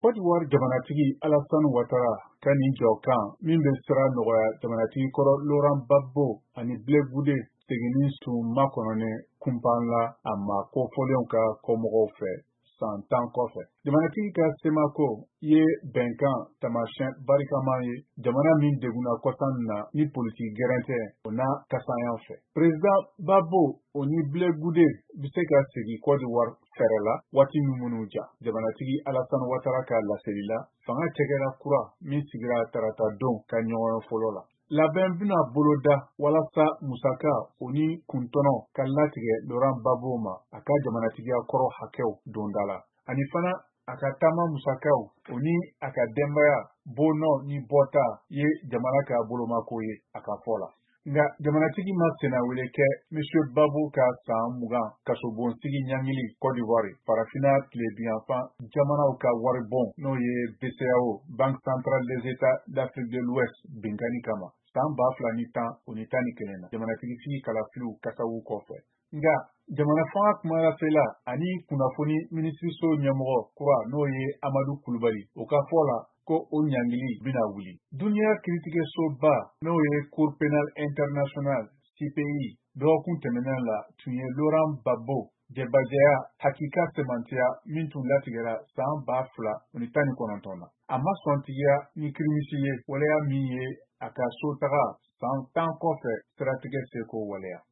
Côte d'Ivoire jamanatigi Alassane Ouattara ka nin jɔ kan min bɛ sira nɔgɔya jamanatigi kɔrɔ Laurent Gbagbo ani Blaise Goude seginni sun makɔnɔnen kunpan la a ma kofɔlenw ka kɔmɔgɔw fɛ san 10 kɔfɛ. Jamanatigi ka semako ye bɛnkan tamasiyɛn barikama ye jamana min degunna kɔsan na ni politiki gɛrɛn tɛ o n'a kasanya fɛ. Président Gbagbo o ni Blaise Goude bɛ se ka segin Côte d'Ivoire fɛrɛ la waati minnu ja. Jamanatigi Alassane Ouattara ka laseli la fanga cɛkɛda kura min sigira tarata don ka ɲɔgɔn fɔlɔ la. Labɛn bɛna boloda walasa musaka o ni kuntɔnɔ ka latigɛ Laurent Gbagbo ma a ka jamanatigiya kɔrɔ hakɛw donda la. Ani fana a ka taama musakaw o ni a ka denbaya bɔnɔ ni bɔta ye jamana ka bolomako ye a ka fɔ la. Nka jamanatigi ma senawele kɛ M. Gbagbo ka san 20 kasobonsigi ɲangili Côte d'Ivoire farafina tilebiyanfan jamanaw ka waribon n'o ye BCEAO Banque Centrale des États d'Afrique de l'Ouest binkani kama san 2010 o ni 11 na jamanatigi sigi kalafiliw kasawu kɔfɛ. Nga jamana fanga kumalafela ani kunnafoni minisiriso ɲɛmɔgɔ kura n'o ye Amadou Kulibali o ka fɔ la ko o ɲangili bɛna wuli. Duniya kiiritigɛsoba n'o ye Cour pénale internationale CPI dɔgɔkun tɛmɛnen la tun ye Laurent Gbagbo jɛbajɛya hakika sɛmantiya min tun latigɛra san 2019 na. A ma sɔntigiya ni kirimisi ye waleya min ye a ka so taga san 10 kɔfɛ siratigɛ seko waleya.